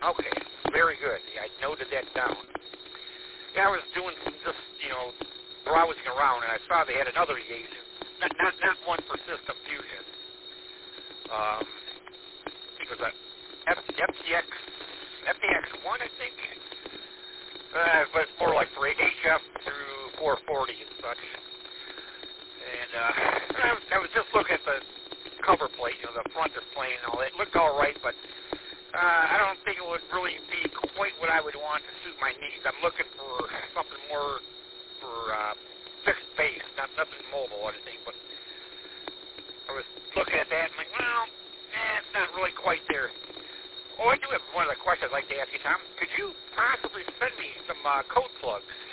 Okay, very good. Yeah, I noted that down. Yeah, I was doing just, browsing around, and I saw they had another reagent. Not one for system fusion. It was a FTX1, I think. But it's more like for HF through 440 and such. And I was just looking at the cover plate, the front display and all that. It looked all right, but I don't think it would really be quite what I would want to suit my needs. I'm looking for something more for fixed base, nothing mobile or anything. But I was looking at that and like, well, it's not really quite there. Oh, I do have one other question I'd like to ask you, Tom. Could you possibly send me some code plugs?